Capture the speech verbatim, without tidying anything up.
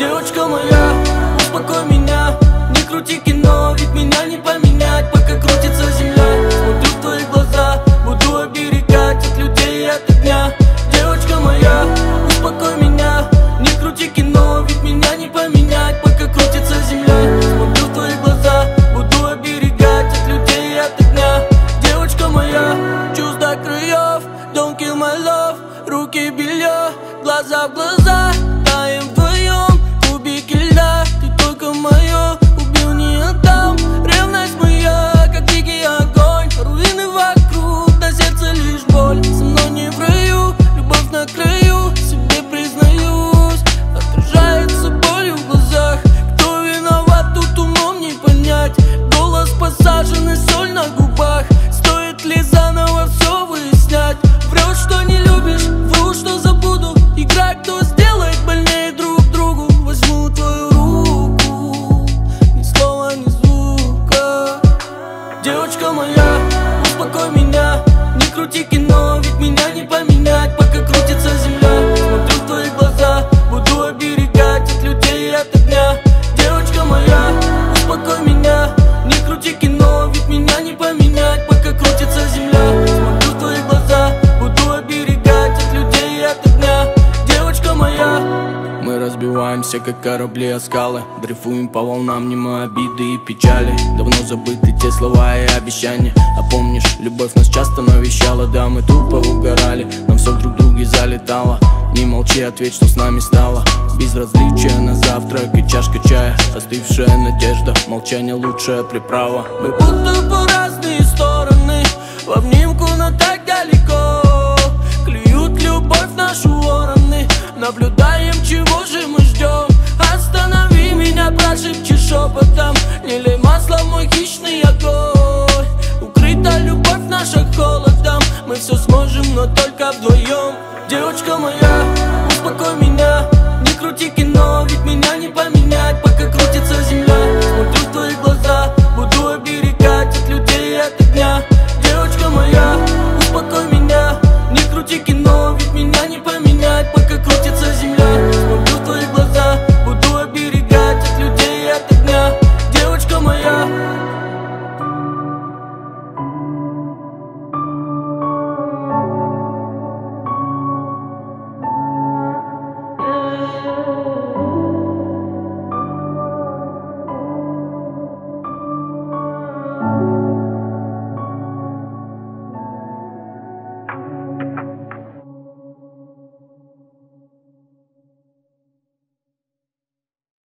Девочка моя, успокой меня, не крути кино, ведь меня не поменять, пока крутится земля. Смотрю в твои глаза, буду оберегать от людей и от огня. Девочка моя, успокой меня, не крути кино, ведь меня не поменять, пока крутится земля. Смотрю в твои глаза, буду оберегать от людей и от огня. Девочка моя, чувств до краев, don't kill my love, руки белье, глаза в глаза, таем вдвоем, кубики льда, ты только мое, убил не отдам. Ревность моя, как дикий огонь, руины вокруг, на сердце лишь боль. Со мной не в раю, любовь на краю, себе признаюсь, отражается болью в глазах. Кто виноват, тут умом не понять, голос посажен и соль на губах. Стоит ли заново все выяснять? Врешь, что не любишь, вру, что забуду. Играй, кто сделает больнее друг другу. Возьму твою руку, ни слова, ни звука. Девочка моя, успокой меня, не крути кино, ведь меня не поменять, пока крутится земля. Смотрю в твои глаза, буду оберегать от людей и от огня. Девочка моя, успокой меня, не крути кино, ведь меня не поменять, пока крутится земля. Смотрю в твои глаза, буду оберегать от людей и от огня. Девочка моя. Мы разбиваемся, как корабли о скалы, дрейфуем по волнам, нема обиды и печали. Давно забыты те слова и обещания. А помнишь, любовь нас часто навещала. Да, мы тупо угорали, нам все друг друге залетало. Не молчи, ответь, что с нами стало. Безразличие на завтрак и чашка чая, остывшая надежда, молчание лучшая приправа. Мы будто по разные стороны, в обнимку, но так далеко. Клюют любовь нашу вороны, наблюдаем, чего же мы ждем. Останови меня, прошепчи шепотом, не лей масло в мой хищный огонь. Укрыта любовь наша холодом, мы все сможем, но только вдвоем. Девочка моя,